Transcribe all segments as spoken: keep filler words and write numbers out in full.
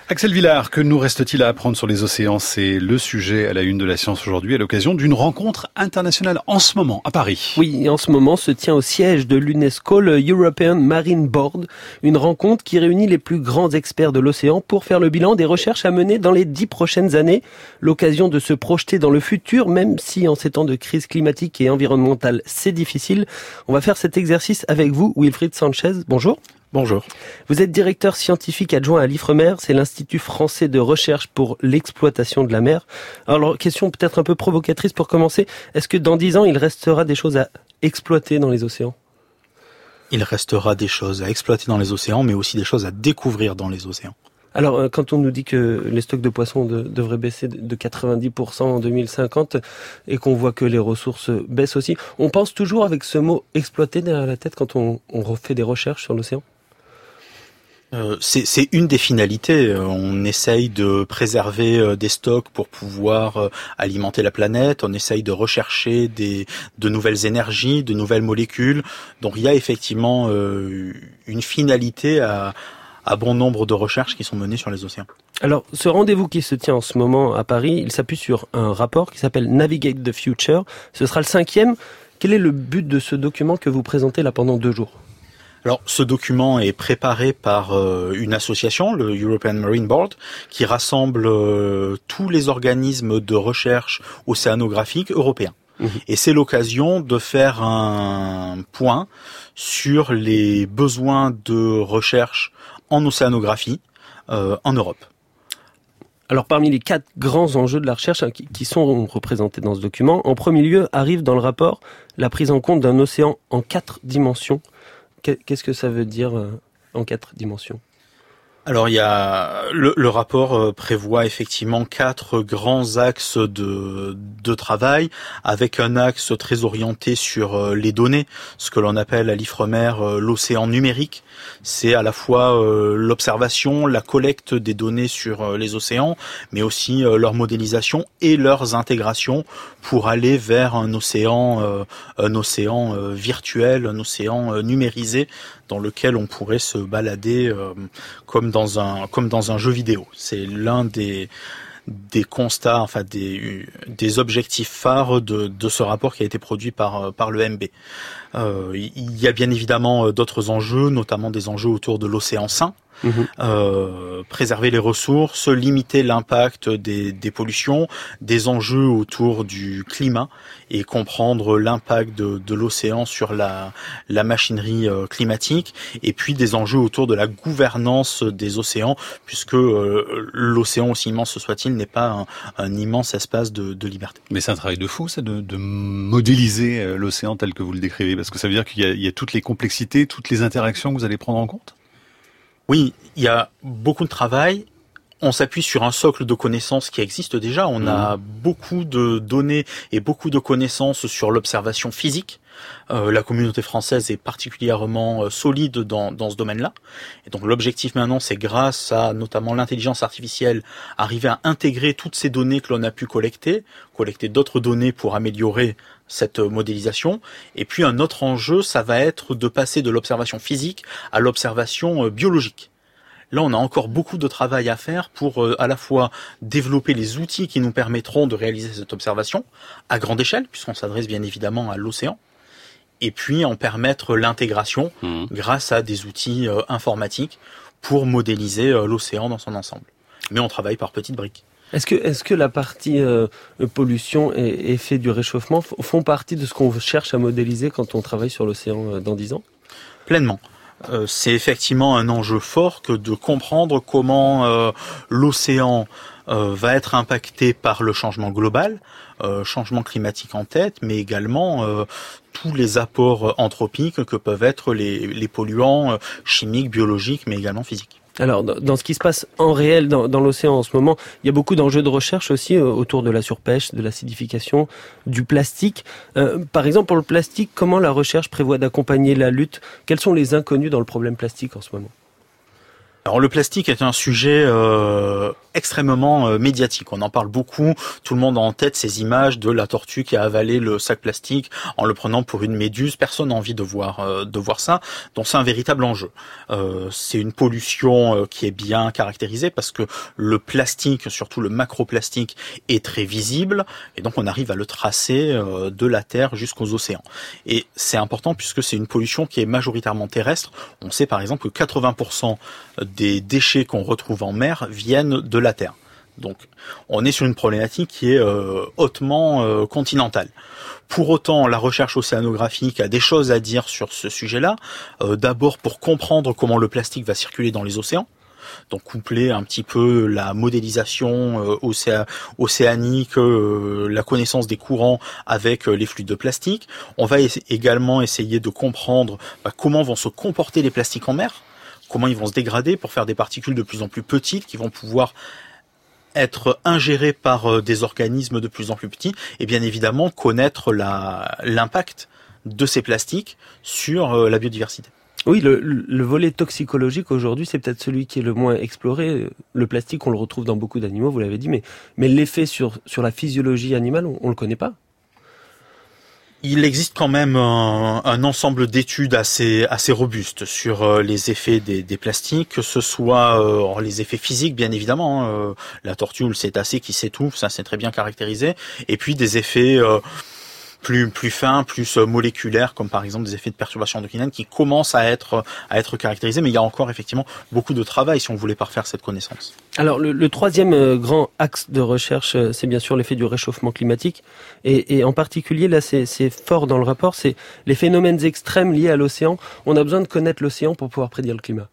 Axel Villard, que nous reste-t-il à apprendre sur les océans? C'est le sujet à la une de la science aujourd'hui à l'occasion d'une rencontre internationale en ce moment à Paris. Oui, en ce moment se tient au siège de l'UNESCO le European Marine Board, une rencontre qui réunit les plus grands experts de l'océan pour faire le bilan des recherches à mener dans les dix prochaines années. L'occasion de se projeter dans le futur, même si en ces temps de crise climatique et environnementale c'est difficile. On va faire cet exercice avec vous, Wilfried Sanchez. Bonjour. Bonjour. Vous êtes directeur scientifique adjoint à l'IFREMER, c'est l'Institut français de recherche pour l'exploitation de la mer. Alors, question peut-être un peu provocatrice pour commencer, est-ce que dans dix ans, il restera des choses à exploiter dans les océans ? Il restera des choses à exploiter dans les océans, mais aussi des choses à découvrir dans les océans. Alors, quand on nous dit que les stocks de poissons de, devraient baisser de quatre-vingt-dix pour cent en deux mille cinquante et qu'on voit que les ressources baissent aussi, on pense toujours avec ce mot « exploiter » derrière la tête quand on, on refait des recherches sur l'océan ? Euh, c'est, c'est une des finalités. On essaye de préserver euh, des stocks pour pouvoir euh, alimenter la planète. On essaye de rechercher des, de nouvelles énergies, de nouvelles molécules. Donc il y a effectivement euh, une finalité à, à bon nombre de recherches qui sont menées sur les océans. Alors, ce rendez-vous qui se tient en ce moment à Paris, il s'appuie sur un rapport qui s'appelle Navigate the Future. Ce sera le cinquième. Quel est le but de ce document que vous présentez là pendant deux jours ? Alors, ce document est préparé par euh, une association, le European Marine Board, qui rassemble euh, tous les organismes de recherche océanographique européens. Mmh. Et c'est l'occasion de faire un point sur les besoins de recherche en océanographie euh, en Europe. Alors, parmi les quatre grands enjeux de la recherche hein, qui, qui sont représentés dans ce document, en premier lieu arrive dans le rapport la prise en compte d'un océan en quatre dimensions. Qu'est-ce que ça veut dire euh, en quatre dimensions ? Alors il y a le, le rapport euh, prévoit effectivement quatre grands axes de de travail, avec un axe très orienté sur euh, les données, ce que l'on appelle à l'IFREMER euh, l'océan numérique. C'est à la fois euh, l'observation, la collecte des données sur euh, les océans, mais aussi euh, leur modélisation et leurs intégrations pour aller vers un océan euh, un océan euh, virtuel, un océan euh, numérisé dans lequel on pourrait se balader euh, comme dans un comme dans un jeu vidéo. C'est l'un des des constats, enfin des des objectifs phares de de ce rapport qui a été produit par par le M B. Euh, il y a bien évidemment d'autres enjeux, notamment des enjeux autour de l'océan sain. Mmh. Euh, préserver les ressources, limiter l'impact des, des pollutions, des enjeux autour du climat et comprendre l'impact de, de l'océan sur la, la machinerie euh, climatique, et puis des enjeux autour de la gouvernance des océans, puisque euh, l'océan, aussi immense soit-il, n'est pas un, un immense espace de, de liberté. Mais c'est un travail de fou, ça, de, de modéliser l'océan tel que vous le décrivez, parce que ça veut dire qu'il y a, il y a toutes les complexités, toutes les interactions que vous allez prendre en compte ? Oui, il y a beaucoup de travail. On s'appuie sur un socle de connaissances qui existe déjà. On mmh. a beaucoup de données et beaucoup de connaissances sur l'observation physique. Euh, la communauté française est particulièrement euh, solide dans, dans ce domaine-là. Et donc l'objectif maintenant, c'est grâce à notamment l'intelligence artificielle, arriver à intégrer toutes ces données que l'on a pu collecter, collecter d'autres données pour améliorer cette modélisation. Et puis un autre enjeu, ça va être de passer de l'observation physique à l'observation euh, biologique. Là, on a encore beaucoup de travail à faire pour euh, à la fois développer les outils qui nous permettront de réaliser cette observation à grande échelle, puisqu'on s'adresse bien évidemment à l'océan, et puis en permettre l'intégration mmh. grâce à des outils euh, informatiques pour modéliser euh, l'océan dans son ensemble. Mais on travaille par petites briques. Est-ce que, est-ce que la partie euh, pollution et effet du réchauffement f- font partie de ce qu'on cherche à modéliser quand on travaille sur l'océan euh, dans dix ans ? Pleinement. Euh, c'est effectivement un enjeu fort que de comprendre comment euh, l'océan euh, va être impacté par le changement global, euh, changement climatique en tête, mais également euh, tous les apports anthropiques que peuvent être les, les polluants euh, chimiques, biologiques, mais également physiques. Alors, dans ce qui se passe en réel dans, dans l'océan en ce moment, il y a beaucoup d'enjeux de recherche aussi euh, autour de la surpêche, de l'acidification, du plastique. Euh, par exemple, pour le plastique, comment la recherche prévoit d'accompagner la lutte ? Quels sont les inconnus dans le problème plastique en ce moment ? Alors, le plastique est un sujet euh, extrêmement euh, médiatique. On en parle beaucoup. Tout le monde a en tête ces images de la tortue qui a avalé le sac plastique en le prenant pour une méduse. Personne n'a envie de voir euh, de voir ça. Donc c'est un véritable enjeu. Euh, c'est une pollution euh, qui est bien caractérisée parce que le plastique, surtout le macroplastique, est très visible et donc on arrive à le tracer euh, de la terre jusqu'aux océans. Et c'est important puisque c'est une pollution qui est majoritairement terrestre. On sait par exemple que quatre-vingts pour cent des déchets qu'on retrouve en mer viennent de la terre. Donc on est sur une problématique qui est euh, hautement euh, continentale. Pour autant, la recherche océanographique a des choses à dire sur ce sujet-là. Euh, d'abord pour comprendre comment le plastique va circuler dans les océans. Donc coupler un petit peu la modélisation euh, océa- océanique, euh, la connaissance des courants avec euh, les fluides de plastique. On va es- également essayer de comprendre bah, comment vont se comporter les plastiques en mer, comment ils vont se dégrader pour faire des particules de plus en plus petites qui vont pouvoir être ingérées par euh, des organismes de plus en plus petits et bien évidemment connaître la, l'impact de ces plastiques sur euh, la biodiversité. Oui, le, le volet toxicologique aujourd'hui, c'est peut-être celui qui est le moins exploré. Le plastique, on le retrouve dans beaucoup d'animaux, vous l'avez dit, mais, mais l'effet sur, sur la physiologie animale, on ne le connaît pas. Il existe quand même un, un ensemble d'études assez assez robustes sur euh, les effets des, des plastiques, que ce soit euh, les effets physiques bien évidemment, hein, euh, la tortue ou le cétacé qui s'étouffe, ça c'est très bien caractérisé, et puis des effets euh, plus plus fins, plus euh, moléculaires, comme par exemple des effets de perturbation endocrinienne qui commencent à être à être caractérisés, mais il y a encore effectivement beaucoup de travail si on voulait parfaire cette connaissance. Alors le, le troisième euh, grand axe de recherche, euh, c'est bien sûr l'effet du réchauffement climatique, et, et en particulier là c'est, c'est fort dans le rapport, c'est les phénomènes extrêmes liés à l'océan. On a besoin de connaître l'océan pour pouvoir prédire le climat.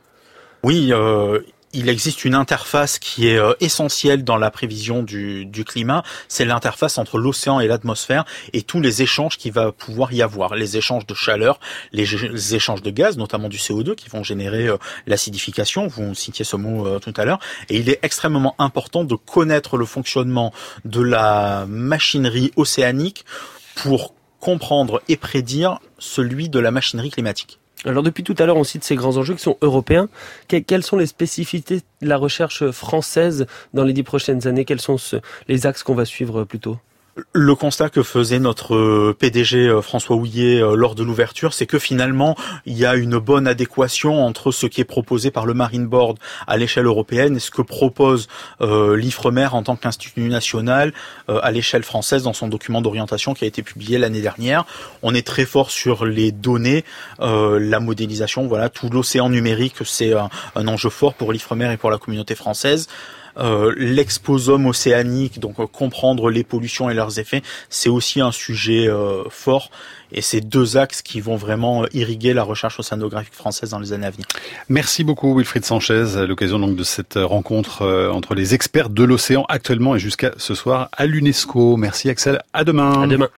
Oui. Euh, Il existe une interface qui est euh, essentielle dans la prévision du, du climat, c'est l'interface entre l'océan et l'atmosphère et tous les échanges qu'il va pouvoir y avoir, les échanges de chaleur, les, les échanges de gaz, notamment du C O deux, qui vont générer euh, l'acidification, vous citiez ce mot euh, tout à l'heure, et il est extrêmement important de connaître le fonctionnement de la machinerie océanique pour comprendre et prédire celui de la machinerie climatique. Alors depuis tout à l'heure, on cite ces grands enjeux qui sont européens. Quelles sont les spécificités de la recherche française dans les dix prochaines années? Quels sont ce, les axes qu'on va suivre plutôt? Le constat que faisait notre P D G François Houillet lors de l'ouverture, c'est que finalement, il y a une bonne adéquation entre ce qui est proposé par le Marine Board à l'échelle européenne et ce que propose euh, l'Ifremer en tant qu'institut national euh, à l'échelle française dans son document d'orientation qui a été publié l'année dernière. On est très fort sur les données, euh, la modélisation, voilà, tout l'océan numérique, c'est un, un enjeu fort pour l'Ifremer et pour la communauté française. Euh, l'exposome océanique, donc euh, comprendre les pollutions et leurs effets, c'est aussi un sujet euh, fort. Et c'est deux axes qui vont vraiment irriguer la recherche océanographique française dans les années à venir. Merci beaucoup Wilfried Sanchez, à l'occasion donc de cette rencontre euh, entre les experts de l'océan actuellement et jusqu'à ce soir à l'UNESCO. Merci Axel, à demain. À demain.